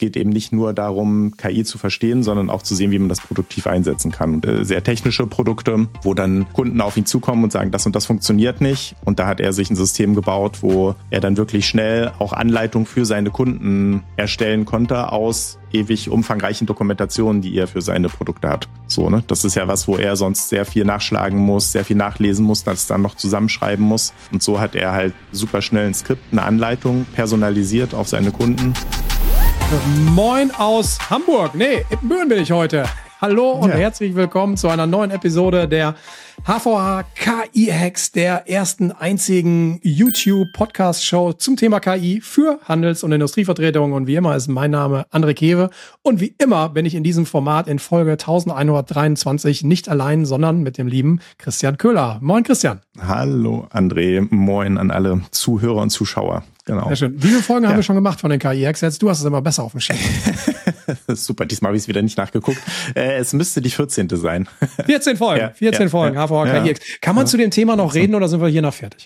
geht eben nicht nur darum, KI zu verstehen, sondern auch zu sehen, wie man das produktiv einsetzen kann. Und, sehr technische Produkte, wo dann Kunden auf ihn zukommen und sagen, das und das funktioniert nicht. Und da hat er sich ein System gebaut, wo er dann wirklich schnell auch Anleitungen für seine Kunden erstellen konnte aus ewig umfangreichen Dokumentationen, die er für seine Produkte hat. So, ne? Das ist ja was, wo er sonst sehr viel nachschlagen muss, sehr viel nachlesen muss, das dann noch zusammenschreiben muss. Und so hat er halt super schnell ein Skript, eine Anleitung personalisiert auf seine Kunden. Moin aus Hamburg. Nee, Ippenbüren bin ich heute. Hallo und herzlich willkommen zu einer neuen Episode der HVH KI-Hacks, der ersten einzigen YouTube-Podcast-Show zum Thema KI für Handels- und Industrievertretungen. Und wie immer ist mein Name André Kewe. Und wie immer bin ich in diesem Format in Folge 1123 nicht allein, sondern mit dem lieben Christian Köhler. Moin Christian. Hallo André, moin an alle Zuhörer und Zuschauer. Genau. Sehr schön. Wie viele Folgen haben wir schon gemacht von den KI-Hacks? Jetzt, du hast es immer besser auf dem Schirm. Super, diesmal habe ich es wieder nicht nachgeguckt. Es müsste die 14. sein. 14 Folgen, 14 Folgen, HVH KI-Hacks. Kann man zu dem Thema noch reden oder sind wir hier noch fertig?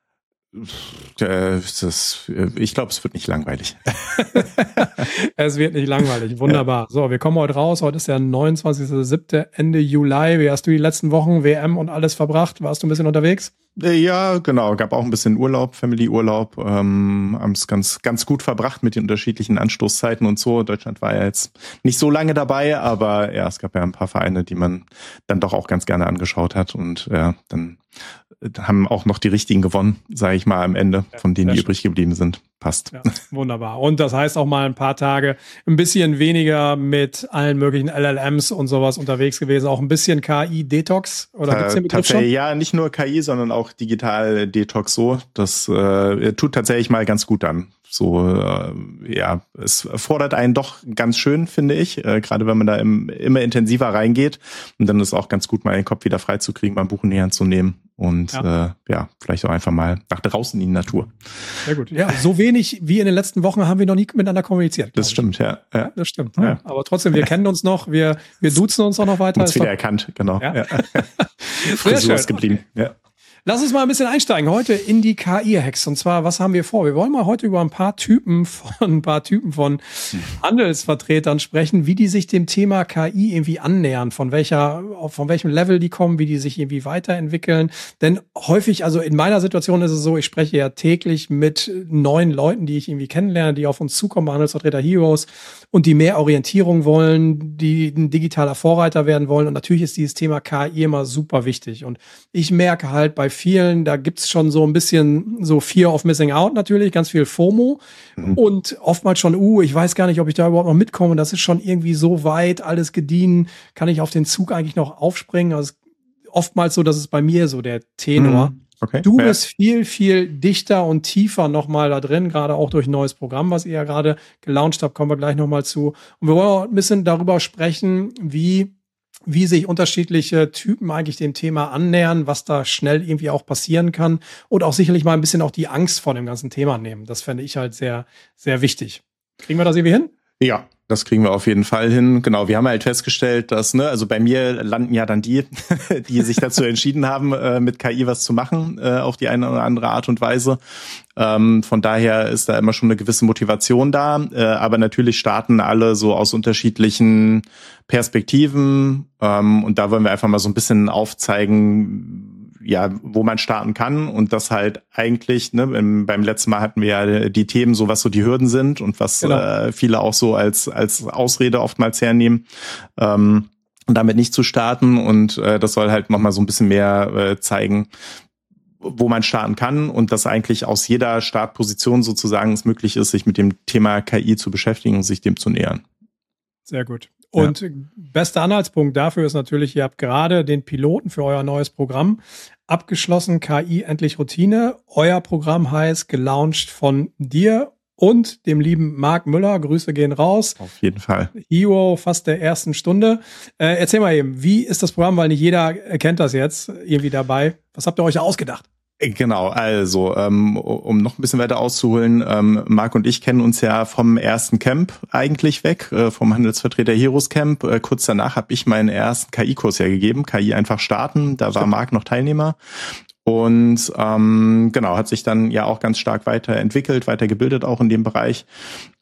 Ich glaube, es wird nicht langweilig. Es wird nicht langweilig. Wunderbar. So, wir kommen heute raus. Heute ist der 29.07. Ende Juli. Wie hast du die letzten Wochen WM und alles verbracht? Warst du ein bisschen unterwegs? Ja, genau. Gab auch ein bisschen Urlaub, Family-Urlaub. Haben es ganz gut verbracht mit den unterschiedlichen Anstoßzeiten und so. Deutschland war ja jetzt nicht so lange dabei, aber ja, es gab ja ein paar Vereine, die man dann doch auch ganz gerne angeschaut hat. Und ja, dann haben auch noch die richtigen gewonnen, sage ich mal, am Ende, von denen, die übrig geblieben sind. Passt. Ja, wunderbar. Und das heißt auch mal ein paar Tage ein bisschen weniger mit allen möglichen LLMs und sowas unterwegs gewesen. Auch ein bisschen KI-Detox? Oder gibt's den Begriff schon? Ja, nicht nur KI, sondern auch Digital-Detox so. Das tut tatsächlich mal ganz gut an. So, ja, es fordert einen doch ganz schön, finde ich, gerade wenn man da immer intensiver reingeht. Und dann ist auch ganz gut, mal den Kopf wieder freizukriegen, mal ein Buch in die Hand zu nehmen und ja, vielleicht auch einfach mal nach draußen in die Natur. Sehr gut. Ja, so wenig wie in den letzten Wochen haben wir noch nie miteinander kommuniziert. Das stimmt, ja. Das stimmt. Ja. Aber trotzdem, wir kennen uns noch, wir duzen uns auch noch weiter. Uns wieder erkannt, genau. Ja. Frisur ist geblieben, ja. Lass uns mal ein bisschen einsteigen heute in die KI-Hacks. Und zwar, was haben wir vor? Wir wollen mal heute über ein paar Typen von Handelsvertretern sprechen, wie die sich dem Thema KI irgendwie annähern, von welchem Level die kommen, wie die sich irgendwie weiterentwickeln. Denn häufig, also in meiner Situation ist es so, ich spreche ja täglich mit neuen Leuten, die ich irgendwie kennenlerne, die auf uns zukommen, Handelsvertreter Heroes, und die mehr Orientierung wollen, die ein digitaler Vorreiter werden wollen. Und natürlich ist dieses Thema KI immer super wichtig. Und ich merke halt bei vielen, da gibt's schon so ein bisschen so Fear of Missing Out natürlich, ganz viel FOMO und oftmals schon, ich weiß gar nicht, ob ich da überhaupt noch mitkomme, das ist schon irgendwie so weit, alles gediehen, kann ich auf den Zug eigentlich noch aufspringen? Also oftmals so, das ist bei mir so der Tenor. Okay. Du bist viel, viel dichter und tiefer nochmal da drin, gerade auch durch ein neues Programm, was ihr ja gerade gelauncht habt, kommen wir gleich nochmal zu. Und wir wollen auch ein bisschen darüber sprechen, wie sich unterschiedliche Typen eigentlich dem Thema annähern, was da schnell irgendwie auch passieren kann und auch sicherlich mal ein bisschen auch die Angst vor dem ganzen Thema nehmen. Das fände ich halt sehr, sehr wichtig. Kriegen wir das irgendwie hin? Ja, das kriegen wir auf jeden Fall hin. Genau, wir haben halt festgestellt, dass, also bei mir landen ja dann die sich dazu entschieden haben, mit KI was zu machen, auf die eine oder andere Art und Weise. Von daher ist da immer schon eine gewisse Motivation da. Aber natürlich starten alle so aus unterschiedlichen Perspektiven. Und da wollen wir einfach mal so ein bisschen aufzeigen, ja, wo man starten kann und das halt eigentlich, ne, beim letzten Mal hatten wir ja die Themen, so was so die Hürden sind und was viele auch so als Ausrede oftmals hernehmen, damit nicht zu starten und das soll halt nochmal so ein bisschen mehr zeigen, wo man starten kann und dass eigentlich aus jeder Startposition sozusagen es möglich ist, sich mit dem Thema KI zu beschäftigen und sich dem zu nähern. Sehr gut. Und bester Anhaltspunkt dafür ist natürlich, ihr habt gerade den Piloten für euer neues Programm abgeschlossen, KI endlich Routine. Euer Programm heißt gelauncht von dir und dem lieben Marc Müller. Grüße gehen raus. Auf jeden Fall. Hero fast der ersten Stunde. Erzähl mal eben, wie ist das Programm, weil nicht jeder kennt das jetzt irgendwie dabei. Was habt ihr euch ausgedacht? Genau, also um noch ein bisschen weiter auszuholen, Marc und ich kennen uns ja vom ersten Camp eigentlich weg, vom Handelsvertreter Heroes Camp. Kurz danach habe ich meinen ersten KI-Kurs ja gegeben, KI einfach starten. Da war Marc noch Teilnehmer. Und genau, hat sich dann ja auch ganz stark weiterentwickelt, weitergebildet auch in dem Bereich.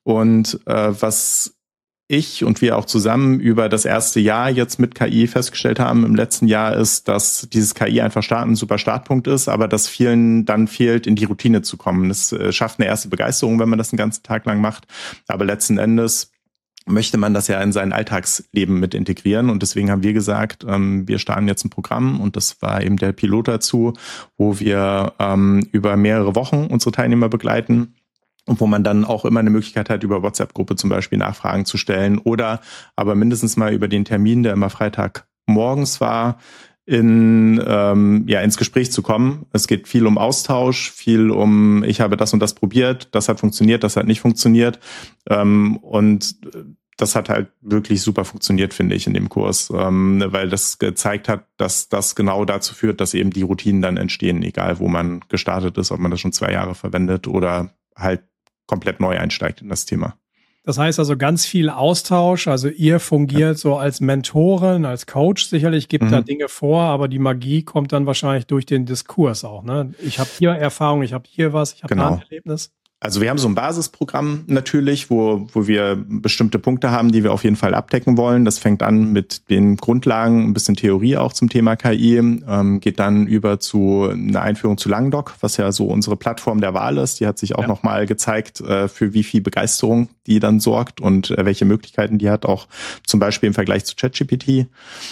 Und was ich und wir auch zusammen über das erste Jahr jetzt mit KI festgestellt haben im letzten Jahr ist, dass dieses KI einfach ein super Startpunkt ist, aber dass vielen dann fehlt, in die Routine zu kommen. Das schafft eine erste Begeisterung, wenn man das den ganzen Tag lang macht. Aber letzten Endes möchte man das ja in sein Alltagsleben mit integrieren. Und deswegen haben wir gesagt, wir starten jetzt ein Programm und das war eben der Pilot dazu, wo wir über mehrere Wochen unsere Teilnehmer begleiten. Und wo man dann auch immer eine Möglichkeit hat, über WhatsApp-Gruppe zum Beispiel Nachfragen zu stellen oder aber mindestens mal über den Termin, der immer Freitagmorgens war, ins Gespräch zu kommen. Es geht viel um Austausch, viel um, ich habe das und das probiert, das hat funktioniert, das hat nicht funktioniert. Und das hat halt wirklich super funktioniert, finde ich, in dem Kurs, weil das gezeigt hat, dass das genau dazu führt, dass eben die Routinen dann entstehen, egal wo man gestartet ist, ob man das schon 2 Jahre verwendet oder halt komplett neu einsteigt in das Thema. Das heißt also ganz viel Austausch, also ihr fungiert so als Mentorin, als Coach sicherlich, gibt da Dinge vor, aber die Magie kommt dann wahrscheinlich durch den Diskurs auch, ne? Ich habe hier Erfahrung, ich habe hier was, ich habe da ein Erlebnis. Also wir haben so ein Basisprogramm natürlich, wo wir bestimmte Punkte haben, die wir auf jeden Fall abdecken wollen. Das fängt an mit den Grundlagen, ein bisschen Theorie auch zum Thema KI, geht dann über zu einer Einführung zu Langdoc, was ja so unsere Plattform der Wahl ist. Die hat sich auch nochmal gezeigt, für wie viel Begeisterung die dann sorgt und welche Möglichkeiten die hat, auch zum Beispiel im Vergleich zu ChatGPT.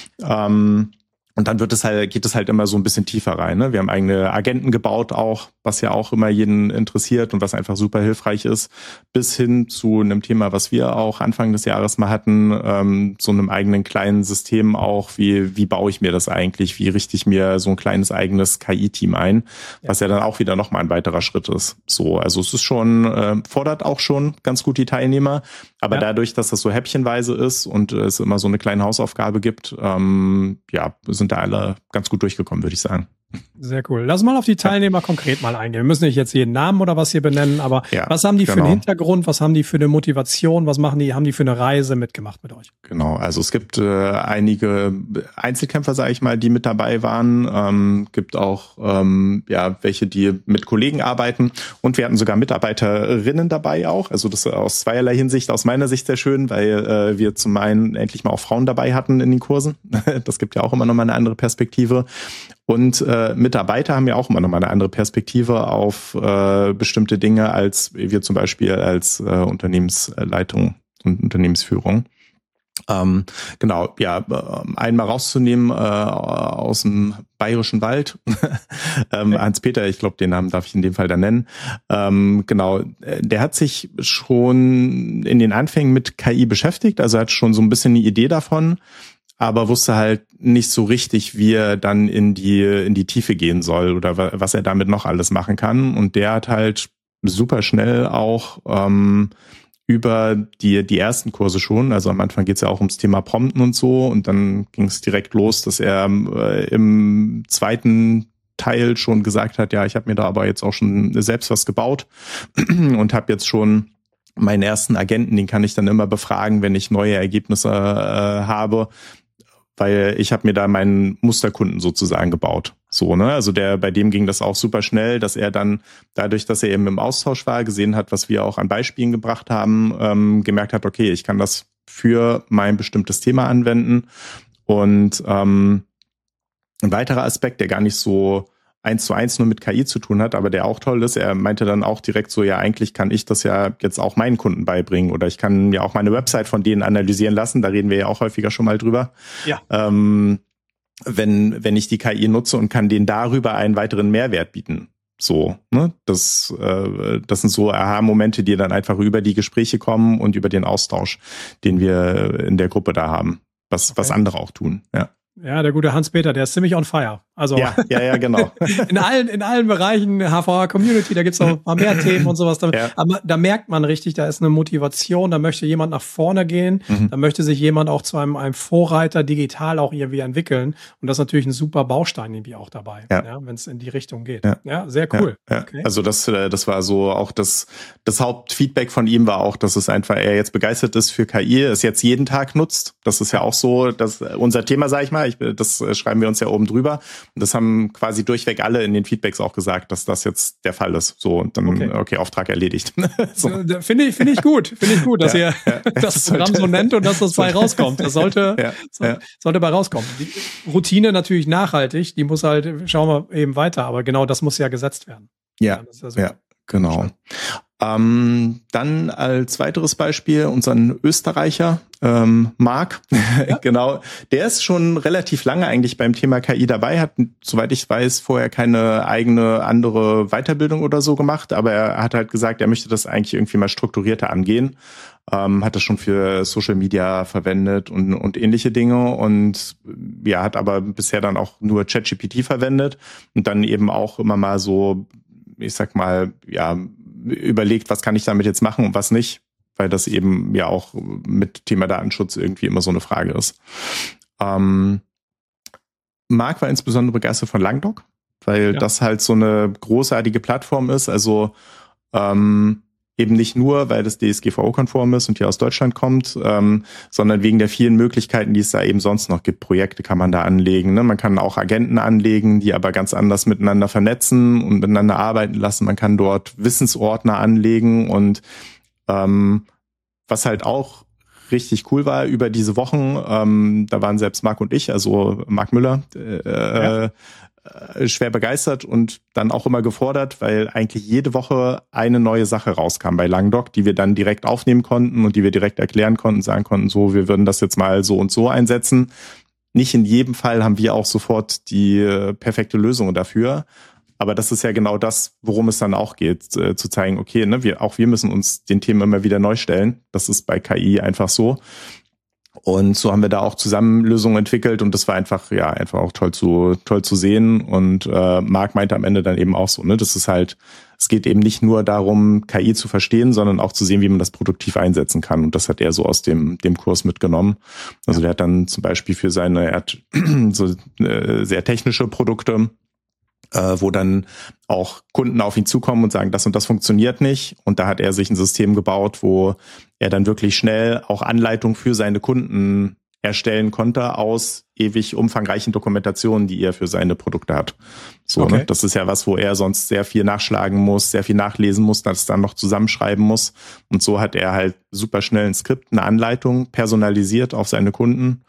Und dann geht es halt immer so ein bisschen tiefer rein. Ne? Wir haben eigene Agenten gebaut auch, was ja auch immer jeden interessiert und was einfach super hilfreich ist, bis hin zu einem Thema, was wir auch Anfang des Jahres mal hatten, so einem eigenen kleinen System auch, wie baue ich mir das eigentlich, wie richte ich mir so ein kleines eigenes KI-Team ein, was ja dann auch wieder nochmal ein weiterer Schritt ist. So, also es ist schon, fordert auch schon ganz gut die Teilnehmer, aber dadurch, dass das so häppchenweise ist und es immer so eine kleine Hausaufgabe gibt, sind da alle ganz gut durchgekommen, würde ich sagen. Sehr cool. Lass mal auf die Teilnehmer konkret mal eingehen. Wir müssen nicht jetzt jeden Namen oder was hier benennen, aber was haben die für einen Hintergrund? Was haben die für eine Motivation? Was haben die für eine Reise mitgemacht mit euch? Genau, also es gibt einige Einzelkämpfer, sage ich mal, die mit dabei waren. Gibt auch welche, die mit Kollegen arbeiten und wir hatten sogar Mitarbeiterinnen dabei auch. Also das aus zweierlei Hinsicht, aus meiner Sicht sehr schön, weil wir zum einen endlich mal auch Frauen dabei hatten in den Kursen. Das gibt ja auch immer noch mal eine andere Perspektive. Und Mitarbeiter haben ja auch immer noch mal eine andere Perspektive auf bestimmte Dinge als wir zum Beispiel als Unternehmensleitung und Unternehmensführung. Einen mal rauszunehmen aus dem Bayerischen Wald. Hans-Peter, ich glaube, den Namen darf ich in dem Fall dann nennen. Der hat sich schon in den Anfängen mit KI beschäftigt, also hat schon so ein bisschen eine Idee davon, aber wusste halt nicht so richtig, wie er dann in die Tiefe gehen soll oder was er damit noch alles machen kann. Und der hat halt super schnell auch über die ersten Kurse schon, also am Anfang geht's ja auch ums Thema Prompten und so, und dann ging es direkt los, dass er im zweiten Teil schon gesagt hat, ja, ich habe mir da aber jetzt auch schon selbst was gebaut und habe jetzt schon meinen ersten Agenten, den kann ich dann immer befragen, wenn ich neue Ergebnisse habe, weil ich habe mir da meinen Musterkunden sozusagen gebaut. So, ne? Also bei dem ging das auch super schnell, dass er dann, dadurch, dass er eben im Austausch war, gesehen hat, was wir auch an Beispielen gebracht haben, gemerkt hat, okay, ich kann das für mein bestimmtes Thema anwenden. Und ein weiterer Aspekt, der gar nicht so 1:1 nur mit KI zu tun hat, aber der auch toll ist, er meinte dann auch direkt so, ja, eigentlich kann ich das ja jetzt auch meinen Kunden beibringen oder ich kann ja auch meine Website von denen analysieren lassen, da reden wir ja auch häufiger schon mal drüber. Ja. Wenn ich die KI nutze und kann denen darüber einen weiteren Mehrwert bieten. So, ne? Das sind so Aha-Momente, die dann einfach über die Gespräche kommen und über den Austausch, den wir in der Gruppe da haben, was andere auch tun, ja. Ja, der gute Hans-Peter, der ist ziemlich on fire. Also ja, genau. in allen Bereichen HVA-Community, da gibt's noch ein paar mehr Themen und sowas. Aber da merkt man richtig, da ist eine Motivation, da möchte jemand nach vorne gehen, da möchte sich jemand auch zu einem Vorreiter digital auch irgendwie entwickeln. Und das ist natürlich ein super Baustein irgendwie auch dabei, wenn es in die Richtung geht. Ja, sehr cool. Ja. Okay. Also das war so auch das Hauptfeedback von ihm war auch, dass es einfach, er jetzt begeistert ist für KI, es jetzt jeden Tag nutzt. Das ist ja auch so, dass unser Thema, sag ich mal, das schreiben wir uns ja oben drüber. Und das haben quasi durchweg alle in den Feedbacks auch gesagt, dass das jetzt der Fall ist. So, und dann, okay Auftrag erledigt. So. Finde ich gut, dass ihr das Programm so nennt und dass das bei rauskommt. Das sollte bei rauskommen. Die Routine natürlich nachhaltig, die muss halt, schauen wir eben weiter, aber genau das muss ja gesetzt werden. Ja, genau. Dann als weiteres Beispiel unseren Österreicher, Marc. Genau, der ist schon relativ lange eigentlich beim Thema KI dabei, hat, soweit ich weiß, vorher keine eigene andere Weiterbildung oder so gemacht, aber er hat halt gesagt, er möchte das eigentlich irgendwie mal strukturierter angehen. Hat das schon für Social Media verwendet und ähnliche Dinge und ja, hat aber bisher dann auch nur ChatGPT verwendet und dann eben auch immer mal so, ich sag mal, ja, überlegt, was kann ich damit jetzt machen und was nicht, weil das eben ja auch mit Thema Datenschutz irgendwie immer so eine Frage ist. Marc war insbesondere begeistert von Langdoc, weil das halt so eine großartige Plattform ist, also eben nicht nur, weil das DSGVO-konform ist und hier aus Deutschland kommt, sondern wegen der vielen Möglichkeiten, die es da eben sonst noch gibt. Projekte kann man da anlegen. Ne? Man kann auch Agenten anlegen, die aber ganz anders miteinander vernetzen und miteinander arbeiten lassen. Man kann dort Wissensordner anlegen und was halt auch richtig cool war über diese Wochen, da waren selbst Marc und ich, also Marc Müller, schwer begeistert und dann auch immer gefordert, weil eigentlich jede Woche eine neue Sache rauskam bei Langdoc, die wir dann direkt aufnehmen konnten und die wir direkt erklären konnten, sagen konnten, so, wir würden das jetzt mal so und so einsetzen. Nicht in jedem Fall haben wir auch sofort die perfekte Lösung dafür. Aber das ist ja genau das, worum es dann auch geht, zu zeigen, okay, ne, wir müssen uns den Themen immer wieder neu stellen. Das ist bei KI einfach so. Und so haben wir da auch zusammen Lösungen entwickelt und das war einfach auch toll zu sehen. Und Marc meinte am Ende dann eben auch so, ne, das ist halt, es geht eben nicht nur darum, KI zu verstehen, sondern auch zu sehen, wie man das produktiv einsetzen kann. Und das hat er so aus dem Kurs mitgenommen. Also der hat dann zum Beispiel für er hat so sehr technische Produkte, wo dann auch Kunden auf ihn zukommen und sagen, das und das funktioniert nicht. Und da hat er sich ein System gebaut, wo er dann wirklich schnell auch Anleitungen für seine Kunden erstellen konnte aus ewig umfangreichen Dokumentationen, die er für seine Produkte hat. So, okay. Ne? Das ist ja was, wo er sonst sehr viel nachschlagen muss, sehr viel nachlesen muss, das dann noch zusammenschreiben muss. Und so hat er halt super schnell ein Skript, eine Anleitung personalisiert auf seine Kunden.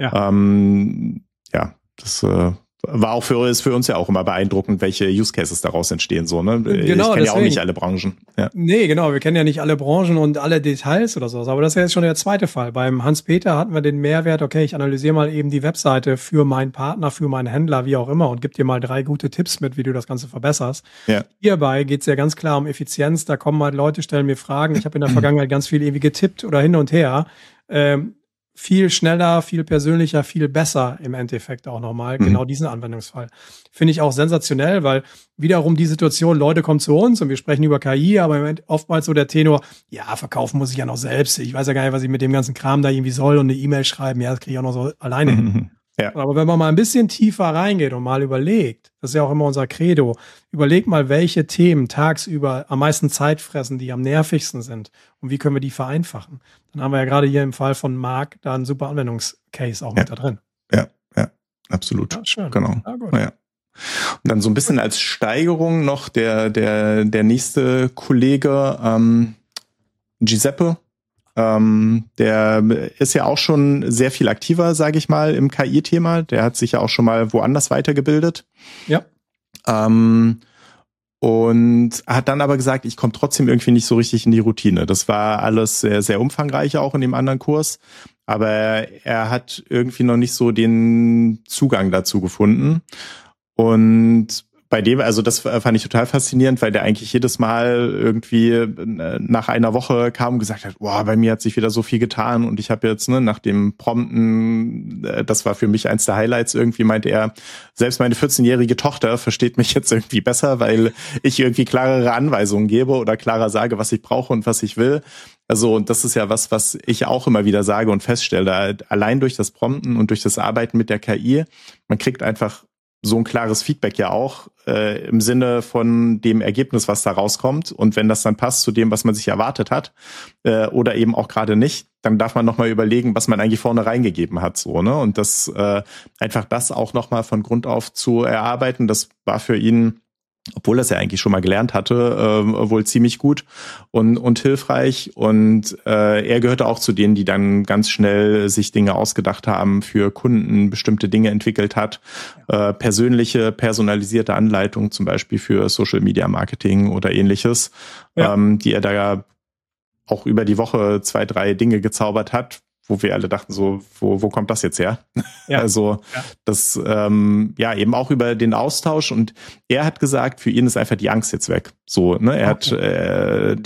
Das ist für uns ja auch immer beeindruckend, welche Use Cases daraus entstehen. So, ne? Genau, ich kenne ja auch nicht alle Branchen. Ja. Nee, genau, wir kennen ja nicht alle Branchen und alle Details oder sowas. Aber das ist ja jetzt schon der zweite Fall. Beim Hans-Peter hatten wir den Mehrwert, okay, ich analysiere mal eben die Webseite für meinen Partner, für meinen Händler, wie auch immer und gebe dir mal 3 gute Tipps mit, wie du das Ganze verbesserst. Ja. Hierbei geht es ja ganz klar um Effizienz. Da kommen halt Leute, stellen mir Fragen. Ich habe in der Vergangenheit ganz viel ewig getippt oder hin und her. Viel schneller, viel persönlicher, viel besser im Endeffekt auch nochmal. Genau diesen Anwendungsfall. Finde ich auch sensationell, weil wiederum die Situation, Leute kommen zu uns und wir sprechen über KI, aber oftmals so der Tenor, ja, verkaufen muss ich ja noch selbst. Ich weiß ja gar nicht, was ich mit dem ganzen Kram da irgendwie soll und eine E-Mail schreiben. Ja, das kriege ich auch noch so alleine hin. Ja. Aber wenn man mal ein bisschen tiefer reingeht und mal überlegt, das ist ja auch immer unser Credo, überleg mal, welche Themen tagsüber am meisten Zeit fressen, die am nervigsten sind und wie können wir die vereinfachen. Dann haben wir ja gerade hier im Fall von Marc da einen super Anwendungscase auch mit da drin. Ja, absolut. Ja, schön. Genau. Ja, gut. Ja. Und dann so ein bisschen als Steigerung noch der nächste Kollege, Giuseppe. Der ist ja auch schon sehr viel aktiver, sage ich mal, im KI-Thema. Der hat sich ja auch schon mal woanders weitergebildet. Ja. Und hat dann aber gesagt, ich komme trotzdem irgendwie nicht so richtig in die Routine. Das war alles sehr, sehr umfangreich auch in dem anderen Kurs. Aber er hat irgendwie noch nicht so den Zugang dazu gefunden. Und bei dem, also das fand ich total faszinierend, weil der eigentlich jedes Mal irgendwie nach einer Woche kam und gesagt hat, boah, bei mir hat sich wieder so viel getan und ich habe jetzt, ne, nach dem Prompten, das war für mich eins der Highlights irgendwie, meinte er, selbst meine 14-jährige Tochter versteht mich jetzt irgendwie besser, weil ich irgendwie klarere Anweisungen gebe oder klarer sage, was ich brauche und was ich will. Also, und das ist ja was ich auch immer wieder sage und feststelle, allein durch das Prompten und durch das Arbeiten mit der KI, man kriegt einfach so ein klares Feedback ja auch im Sinne von dem Ergebnis, was da rauskommt. Und wenn das dann passt zu dem, was man sich erwartet hat oder eben auch gerade nicht, dann darf man nochmal überlegen, was man eigentlich vorne reingegeben hat. So, ne? Und das einfach das auch nochmal von Grund auf zu erarbeiten, das war für ihn, obwohl er es ja eigentlich schon mal gelernt hatte, wohl ziemlich gut und hilfreich. Und er gehörte auch zu denen, die dann ganz schnell sich Dinge ausgedacht haben, für Kunden bestimmte Dinge entwickelt hat. Persönliche, personalisierte Anleitungen, zum Beispiel für Social Media Marketing oder ähnliches, die er da auch über die Woche 2, 3 Dinge gezaubert hat, wo wir alle dachten so, wo kommt das jetzt her? Ja. Also das eben auch über den Austausch, und er hat gesagt, für ihn ist einfach die Angst jetzt weg. So, ne? Er hat er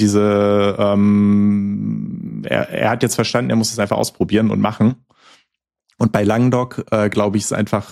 hat jetzt verstanden, er muss es einfach ausprobieren und machen. Und bei Langdoc, glaube ich, ist einfach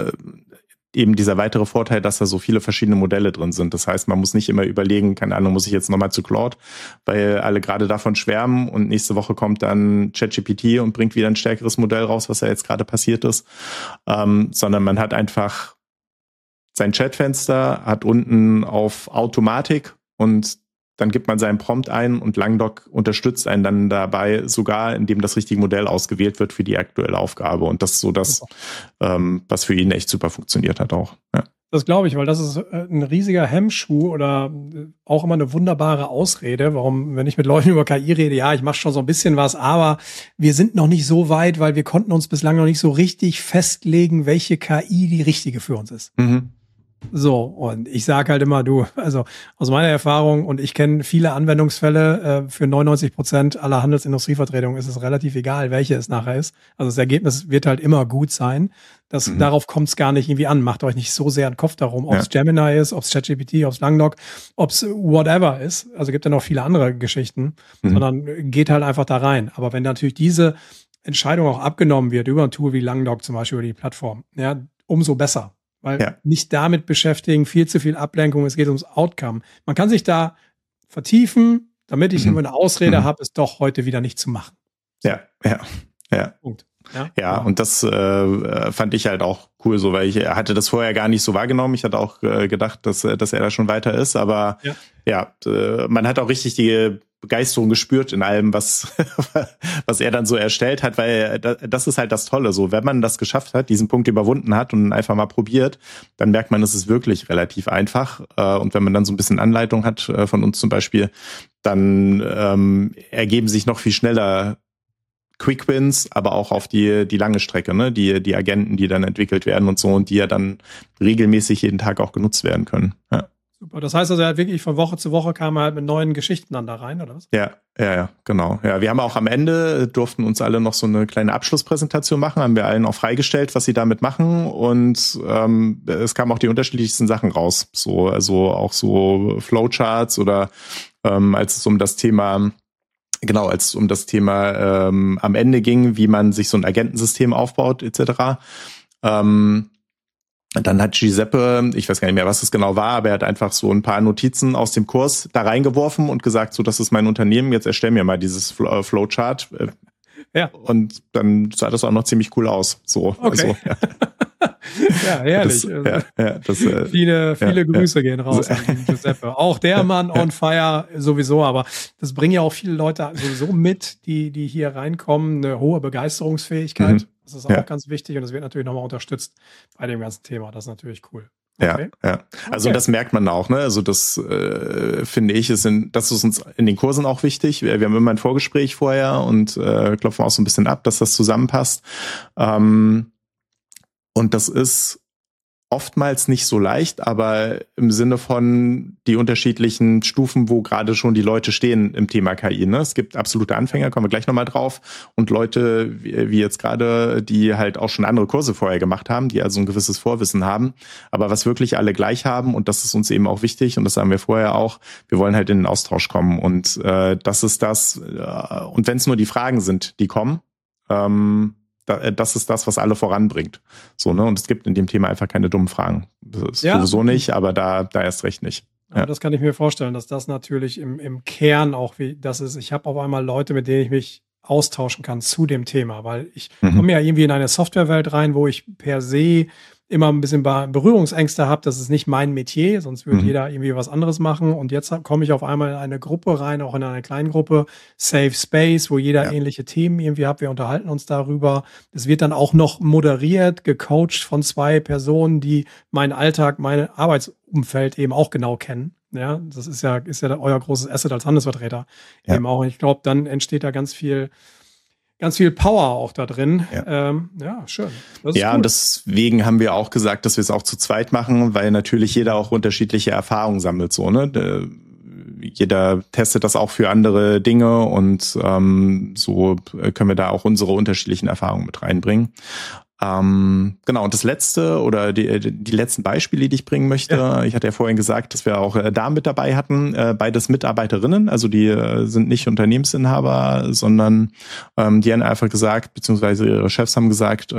eben dieser weitere Vorteil, dass da so viele verschiedene Modelle drin sind. Das heißt, man muss nicht immer überlegen, keine Ahnung, muss ich jetzt nochmal zu Claude, weil alle gerade davon schwärmen und nächste Woche kommt dann ChatGPT und bringt wieder ein stärkeres Modell raus, was ja jetzt gerade passiert ist, sondern man hat einfach sein Chatfenster, hat unten auf Automatik und dann gibt man seinen Prompt ein und Langdoc unterstützt einen dann dabei, sogar indem das richtige Modell ausgewählt wird für die aktuelle Aufgabe. Und das ist so das, was für ihn echt super funktioniert hat auch. Ja. Das glaube ich, weil das ist ein riesiger Hemmschuh oder auch immer eine wunderbare Ausrede, warum, wenn ich mit Leuten über KI rede, ja, ich mache schon so ein bisschen was, aber wir sind noch nicht so weit, weil wir konnten uns bislang noch nicht so richtig festlegen, welche KI die richtige für uns ist. Mhm. So, und ich sage halt immer, also aus meiner Erfahrung, und ich kenne viele Anwendungsfälle, für 99% aller Handelsindustrievertretungen ist es relativ egal, welche es nachher ist. Also das Ergebnis wird halt immer gut sein. Darauf kommt es gar nicht irgendwie an. Macht euch nicht so sehr einen Kopf darum, ob es Gemini ist, ob es ChatGPT, ob es Langdoc, ob es whatever ist. Also gibt ja noch viele andere Geschichten, sondern geht halt einfach da rein. Aber wenn natürlich diese Entscheidung auch abgenommen wird über ein Tool wie Langdoc, zum Beispiel über die Plattform, ja, umso besser. Weil nicht damit beschäftigen, viel zu viel Ablenkung, es geht ums Outcome. Man kann sich da vertiefen, damit ich immer eine Ausrede habe, es doch heute wieder nicht zu machen. So. Ja. Punkt. Ja, und das fand ich halt auch cool, so, weil ich hatte das vorher gar nicht so wahrgenommen. Ich hatte auch gedacht, dass er da schon weiter ist, aber man hat auch richtig die Begeisterung gespürt in allem, was er dann so erstellt hat, weil das ist halt das Tolle, so, wenn man das geschafft hat, diesen Punkt überwunden hat und einfach mal probiert, dann merkt man, es ist wirklich relativ einfach, und wenn man dann so ein bisschen Anleitung hat von uns zum Beispiel, dann ergeben sich noch viel schneller Quick Wins, aber auch auf die lange Strecke, ne, die Agenten, die dann entwickelt werden und so, und die ja dann regelmäßig jeden Tag auch genutzt werden können. Ja. Super. Das heißt also, er hat wirklich von Woche zu Woche kam er halt mit neuen Geschichten dann da rein, oder was? Ja, genau. Ja, wir haben auch am Ende, durften uns alle noch so eine kleine Abschlusspräsentation machen, haben wir allen auch freigestellt, was sie damit machen, und es kamen auch die unterschiedlichsten Sachen raus. So, also auch so Flowcharts oder als es um das Thema am Ende ging, wie man sich so ein Agentensystem aufbaut, etc. Dann hat Giuseppe, ich weiß gar nicht mehr, was es genau war, aber er hat einfach so ein paar Notizen aus dem Kurs da reingeworfen und gesagt, so, das ist mein Unternehmen, jetzt erstell mir mal dieses Flowchart. Und dann sah das auch noch ziemlich cool aus. So, okay. Ja, herrlich. Viele Grüße gehen raus an Giuseppe. Auch der Mann on fire sowieso, aber das bringen ja auch viele Leute sowieso mit, die hier reinkommen, eine hohe Begeisterungsfähigkeit. Das ist auch ganz wichtig, und das wird natürlich nochmal unterstützt bei dem ganzen Thema. Das ist natürlich cool. Okay. Ja. Also das merkt man auch, ne? Also das finde ich, das ist uns in den Kursen auch wichtig. Wir haben immer ein Vorgespräch vorher und klopfen auch so ein bisschen ab, dass das zusammenpasst. Und das ist oftmals nicht so leicht, aber im Sinne von die unterschiedlichen Stufen, wo gerade schon die Leute stehen im Thema KI. Ne? Es gibt absolute Anfänger, kommen wir gleich nochmal drauf, und Leute wie jetzt gerade, die halt auch schon andere Kurse vorher gemacht haben, die also ein gewisses Vorwissen haben, aber was wirklich alle gleich haben, und das ist uns eben auch wichtig, und das sagen wir vorher auch, wir wollen halt in den Austausch kommen, und das ist das, und wenn es nur die Fragen sind, die kommen, das ist das, was alle voranbringt. So, ne? Und es gibt in dem Thema einfach keine dummen Fragen. Das ist sowieso nicht, aber da erst recht nicht. Ja. Das kann ich mir vorstellen, dass das natürlich im Kern auch wie das ist. Ich habe auf einmal Leute, mit denen ich mich austauschen kann zu dem Thema, weil ich komme ja irgendwie in eine Softwarewelt rein, wo ich per se immer ein bisschen Berührungsängste habe. Das ist nicht mein Metier, sonst würde jeder irgendwie was anderes machen. Und jetzt komme ich auf einmal in eine Gruppe rein, auch in eine kleine Gruppe, Safe Space, wo jeder ähnliche Themen irgendwie hat. Wir unterhalten uns darüber. Es wird dann auch noch moderiert, gecoacht von 2 Personen, die meinen Alltag, mein Arbeitsumfeld eben auch genau kennen. Ja, das ist ja euer großes Asset als Handelsvertreter eben auch. Und ich glaube, dann entsteht da ganz viel Power auch da drin. Schön. Das ist cool. Und deswegen haben wir auch gesagt, dass wir es auch zu zweit machen, weil natürlich jeder auch unterschiedliche Erfahrungen sammelt. So, ne? Jeder testet das auch für andere Dinge und so können wir da auch unsere unterschiedlichen Erfahrungen mit reinbringen. Genau, und das letzte oder die letzten Beispiele, die ich bringen möchte, ich hatte ja vorhin gesagt, dass wir auch Damen mit dabei hatten, beides Mitarbeiterinnen, also die sind nicht Unternehmensinhaber, sondern die haben einfach gesagt, beziehungsweise ihre Chefs haben gesagt,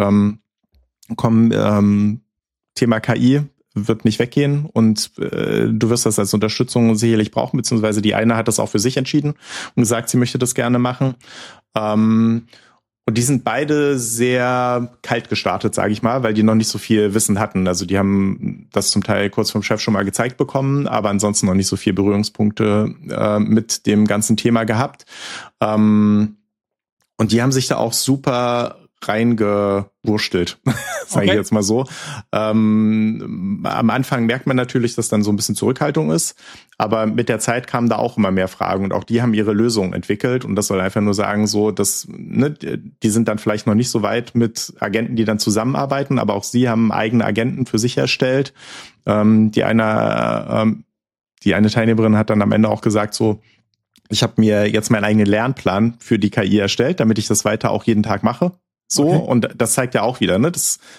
Thema KI wird nicht weggehen und du wirst das als Unterstützung sicherlich brauchen, beziehungsweise die eine hat das auch für sich entschieden und gesagt, sie möchte das gerne machen. Und die sind beide sehr kalt gestartet, sage ich mal, weil die noch nicht so viel Wissen hatten. Also die haben das zum Teil kurz vom Chef schon mal gezeigt bekommen, aber ansonsten noch nicht so viel Berührungspunkte mit dem ganzen Thema gehabt. Und die haben sich da auch super reingewurstelt, sage ich jetzt mal so. Am Anfang merkt man natürlich, dass dann so ein bisschen Zurückhaltung ist, aber mit der Zeit kamen da auch immer mehr Fragen und auch die haben ihre Lösungen entwickelt und das soll einfach nur sagen, so, dass die sind dann vielleicht noch nicht so weit mit Agenten, die dann zusammenarbeiten, aber auch sie haben eigene Agenten für sich erstellt. Die eine Teilnehmerin hat dann am Ende auch gesagt, so, ich habe mir jetzt meinen eigenen Lernplan für die KI erstellt, damit ich das weiter auch jeden Tag mache. So, und das zeigt ja auch wieder, ne?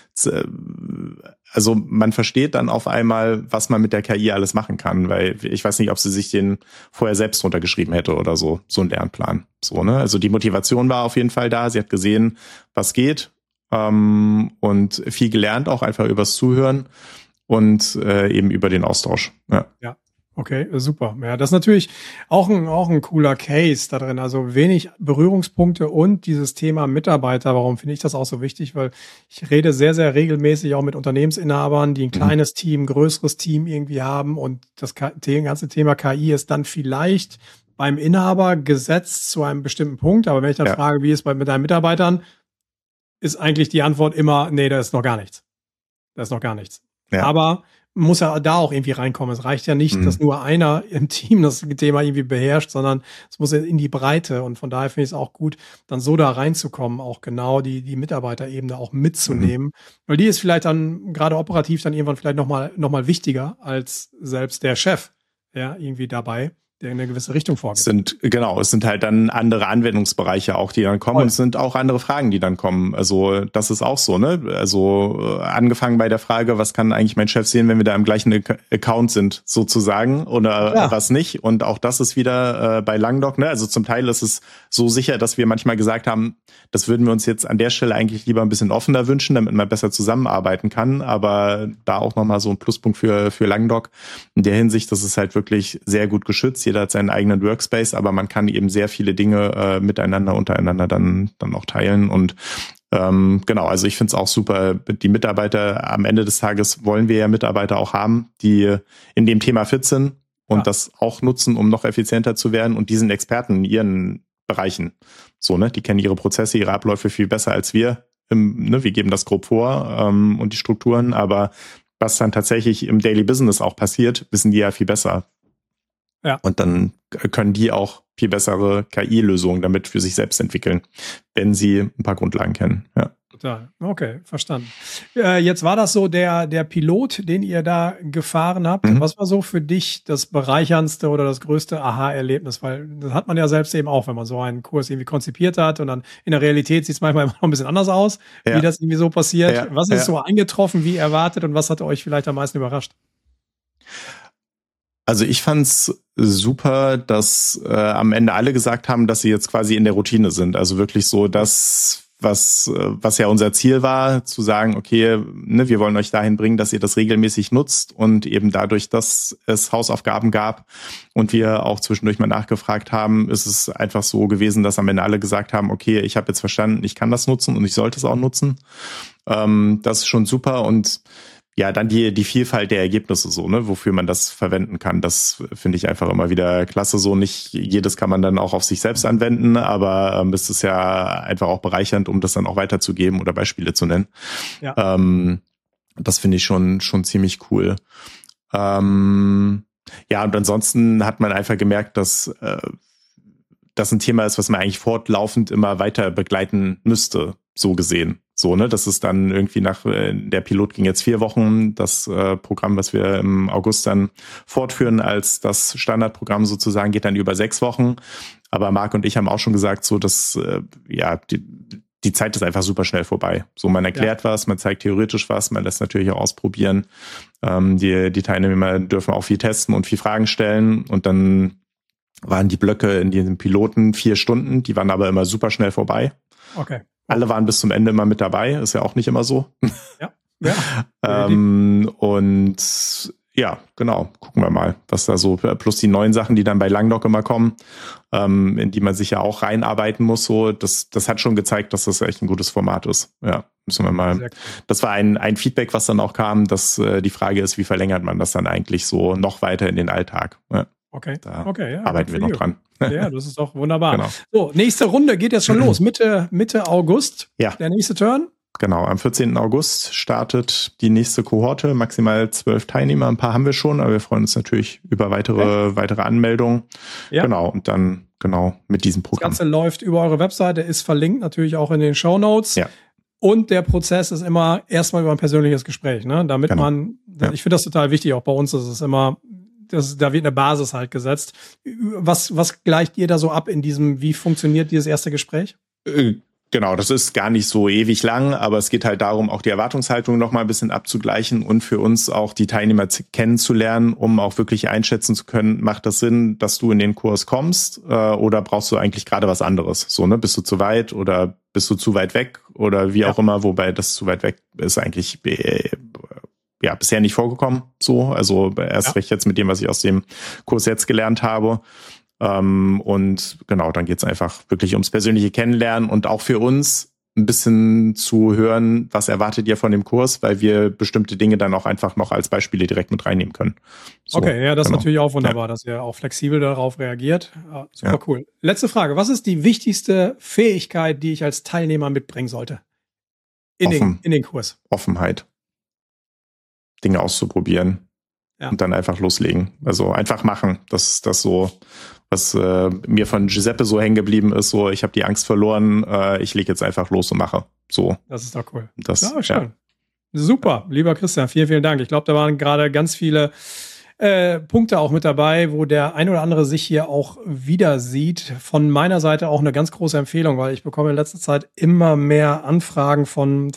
Also man versteht dann auf einmal, was man mit der KI alles machen kann, weil ich weiß nicht, ob sie sich den vorher selbst runtergeschrieben hätte oder so ein Lernplan. So, ne? Also die Motivation war auf jeden Fall da. Sie hat gesehen, was geht, und viel gelernt, auch einfach übers Zuhören und eben über den Austausch. Ja. Okay, super. Ja, das ist natürlich auch ein cooler Case da drin. Also wenig Berührungspunkte und dieses Thema Mitarbeiter. Warum finde ich das auch so wichtig? Weil ich rede sehr, sehr regelmäßig auch mit Unternehmensinhabern, die ein kleines Team, größeres Team irgendwie haben und das ganze Thema KI ist dann vielleicht beim Inhaber gesetzt zu einem bestimmten Punkt. Aber wenn ich dann frage, wie ist es mit deinen Mitarbeitern, ist eigentlich die Antwort immer, nee, da ist noch gar nichts. Da ist noch gar nichts. Ja. Aber muss ja da auch irgendwie reinkommen. Es reicht ja nicht, dass nur einer im Team das Thema irgendwie beherrscht, sondern es muss in die Breite. Und von daher finde ich es auch gut, dann so da reinzukommen, auch genau die Mitarbeiterebene auch mitzunehmen. Weil die ist vielleicht dann gerade operativ dann irgendwann vielleicht noch mal wichtiger als selbst der Chef, ja, irgendwie dabei, der in eine gewisse Richtung vorgeht. Es sind halt dann andere Anwendungsbereiche auch, die dann kommen und es sind auch andere Fragen, die dann kommen. Also das ist auch so, ne? Also angefangen bei der Frage, was kann eigentlich mein Chef sehen, wenn wir da im gleichen Account sind, sozusagen, oder was nicht? Und auch das ist wieder bei Langdoc, ne? Also zum Teil ist es so sicher, dass wir manchmal gesagt haben, das würden wir uns jetzt an der Stelle eigentlich lieber ein bisschen offener wünschen, damit man besser zusammenarbeiten kann. Aber da auch nochmal so ein Pluspunkt für Langdoc. In der Hinsicht, das ist halt wirklich sehr gut geschützt. Jeder hat seinen eigenen Workspace, aber man kann eben sehr viele Dinge miteinander, untereinander dann auch teilen. Und genau, also ich finde es auch super. Die Mitarbeiter, am Ende des Tages wollen wir ja Mitarbeiter auch haben, die in dem Thema fit sind und das auch nutzen, um noch effizienter zu werden. Und die sind Experten in ihren Bereichen. So, ne? Die kennen ihre Prozesse, ihre Abläufe viel besser als wir. Wir geben das grob vor und die Strukturen, aber was dann tatsächlich im Daily Business auch passiert, wissen die ja viel besser. Ja. Und dann können die auch viel bessere KI-Lösungen damit für sich selbst entwickeln, wenn sie ein paar Grundlagen kennen. Ja. Total. Okay, verstanden. Jetzt war das so der Pilot, den ihr da gefahren habt. Was war so für dich das bereicherndste oder das größte Aha-Erlebnis? Weil das hat man ja selbst eben auch, wenn man so einen Kurs irgendwie konzipiert hat und dann in der Realität sieht es manchmal immer noch ein bisschen anders aus, wie das irgendwie so passiert. Ja. Was ist so eingetroffen, wie erwartet und was hat euch vielleicht am meisten überrascht? Also ich fand's super, dass am Ende alle gesagt haben, dass sie jetzt quasi in der Routine sind. Also wirklich so das was ja unser Ziel war, zu sagen, okay, ne, wir wollen euch dahin bringen, dass ihr das regelmäßig nutzt und eben dadurch, dass es Hausaufgaben gab und wir auch zwischendurch mal nachgefragt haben, ist es einfach so gewesen, dass am Ende alle gesagt haben, okay, ich habe jetzt verstanden, ich kann das nutzen und ich sollte es auch nutzen. Das ist schon super und ja, dann die Vielfalt der Ergebnisse so, ne, wofür man das verwenden kann. Das finde ich einfach immer wieder klasse. So nicht jedes kann man dann auch auf sich selbst anwenden, aber es ist ja einfach auch bereichernd, um das dann auch weiterzugeben oder Beispiele zu nennen. Ja. Das finde ich schon ziemlich cool. Ja, und ansonsten hat man einfach gemerkt, dass das ein Thema ist, was man eigentlich fortlaufend immer weiter begleiten müsste, so gesehen. So, ne, das ist dann irgendwie der Pilot ging jetzt 4 Wochen, das Programm, was wir im August dann fortführen als das Standardprogramm sozusagen, geht dann über 6 Wochen. Aber Marc und ich haben auch schon gesagt, so, dass, die Zeit ist einfach super schnell vorbei. So, man erklärt was, man zeigt theoretisch was, man lässt natürlich auch ausprobieren. Die Teilnehmer dürfen auch viel testen und viel Fragen stellen und dann waren die Blöcke in diesem Piloten 4 Stunden, die waren aber immer super schnell vorbei. Okay. Alle waren bis zum Ende immer mit dabei, ist ja auch nicht immer so. Ja. Und ja, genau, gucken wir mal, was da so, plus die neuen Sachen, die dann bei Langdoc immer kommen, in die man sich ja auch reinarbeiten muss, so, das hat schon gezeigt, dass das echt ein gutes Format ist. Ja, müssen wir mal. Das war ein Feedback, was dann auch kam, dass die Frage ist, wie verlängert man das dann eigentlich so noch weiter in den Alltag? Ja. Okay, da ja, arbeiten wir noch dran. Ja, das ist doch wunderbar. Genau. So, nächste Runde geht jetzt schon los. Mitte August. Ja. Der nächste Turn. Genau, am 14. August startet die nächste Kohorte. Maximal 12 Teilnehmer. Ein paar haben wir schon, aber wir freuen uns natürlich über weitere Anmeldungen. Ja. Genau, und dann mit diesem Programm. Das Ganze läuft über eure Webseite, ist verlinkt natürlich auch in den Shownotes. Ja. Und der Prozess ist immer erstmal über ein persönliches Gespräch, ne? Damit ich finde das total wichtig, auch bei uns ist es immer, da wird eine Basis halt gesetzt. Was gleicht ihr da so ab in diesem, wie funktioniert dieses erste Gespräch? Genau, das ist gar nicht so ewig lang, aber es geht halt darum, auch die Erwartungshaltung noch mal ein bisschen abzugleichen und für uns auch die Teilnehmer kennenzulernen, um auch wirklich einschätzen zu können, macht das Sinn, dass du in den Kurs kommst oder brauchst du eigentlich gerade was anderes? So, ne, bist du zu weit oder bist du zu weit weg oder wie auch immer, wobei das zu weit weg ist eigentlich bisher nicht vorgekommen, so, also erst recht jetzt mit dem, was ich aus dem Kurs jetzt gelernt habe. Und genau, dann geht's einfach wirklich ums persönliche Kennenlernen und auch für uns ein bisschen zu hören, was erwartet ihr von dem Kurs, weil wir bestimmte Dinge dann auch einfach noch als Beispiele direkt mit reinnehmen können. So, okay, ja, das ist natürlich auch wunderbar, dass ihr auch flexibel darauf reagiert. Ja, super cool. Letzte Frage, was ist die wichtigste Fähigkeit, die ich als Teilnehmer mitbringen sollte? In den Kurs? Offenheit. Dinge auszuprobieren und dann einfach loslegen. Also einfach machen. Das ist das so, was mir von Giuseppe so hängen geblieben ist. So, ich habe die Angst verloren, ich lege jetzt einfach los und mache. So. Das ist doch cool. Ja, schön. Ja. Super, lieber Christian, vielen, vielen Dank. Ich glaube, da waren gerade ganz viele Punkte auch mit dabei, wo der ein oder andere sich hier auch wieder sieht. Von meiner Seite auch eine ganz große Empfehlung, weil ich bekomme in letzter Zeit immer mehr Anfragen von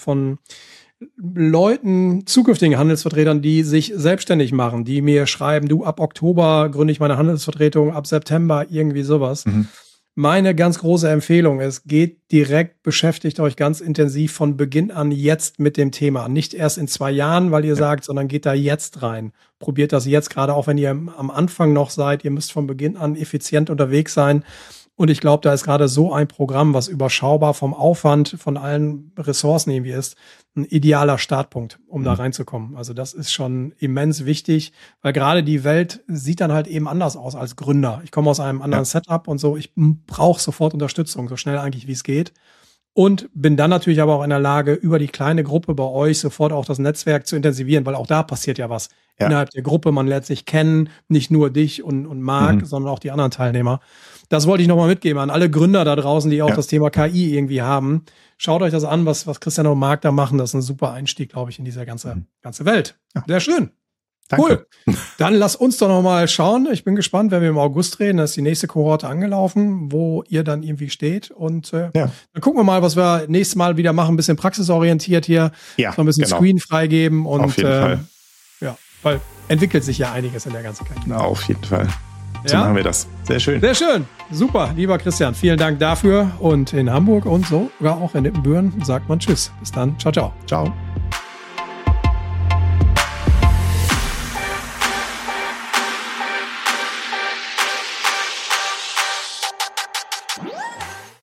Leuten, zukünftigen Handelsvertretern, die sich selbstständig machen, die mir schreiben, du, ab Oktober gründe ich meine Handelsvertretung, ab September irgendwie sowas. Mhm. Meine ganz große Empfehlung ist, geht direkt, beschäftigt euch ganz intensiv von Beginn an jetzt mit dem Thema. Nicht erst in 2 Jahren, weil ihr sagt, sondern geht da jetzt rein. Probiert das jetzt, gerade auch wenn ihr am Anfang noch seid. Ihr müsst von Beginn an effizient unterwegs sein. Und ich glaube, da ist gerade so ein Programm, was überschaubar vom Aufwand, von allen Ressourcen irgendwie ist, ein idealer Startpunkt, um da reinzukommen. Also das ist schon immens wichtig, weil gerade die Welt sieht dann halt eben anders aus als Gründer. Ich komme aus einem anderen Setup und so. Ich brauche sofort Unterstützung, so schnell eigentlich wie es geht. Und bin dann natürlich aber auch in der Lage, über die kleine Gruppe bei euch sofort auch das Netzwerk zu intensivieren, weil auch da passiert ja was. Ja. Innerhalb der Gruppe, man lernt sich kennen, nicht nur dich und Marc, sondern auch die anderen Teilnehmer. Das wollte ich nochmal mitgeben an alle Gründer da draußen, die auch das Thema KI irgendwie haben. Schaut euch das an, was Christian und Marc da machen. Das ist ein super Einstieg, glaube ich, in diese ganze Welt. Ja. Sehr schön. Danke. Cool. Dann lasst uns doch noch mal schauen. Ich bin gespannt, wenn wir im August reden. Da ist die nächste Kohorte angelaufen, wo ihr dann irgendwie steht. Und dann gucken wir mal, was wir nächstes Mal wieder machen. Ein bisschen praxisorientiert hier. Ja, so ein bisschen Screen freigeben. Und, auf jeden Fall. Ja, weil entwickelt sich ja einiges in der ganzen KI. Na, auf jeden Fall. So machen wir das. Sehr schön. Sehr schön. Super, lieber Christian. Vielen Dank dafür. Und in Hamburg und sogar auch in Ippenbüren sagt man Tschüss. Bis dann. Ciao, ciao. Ciao.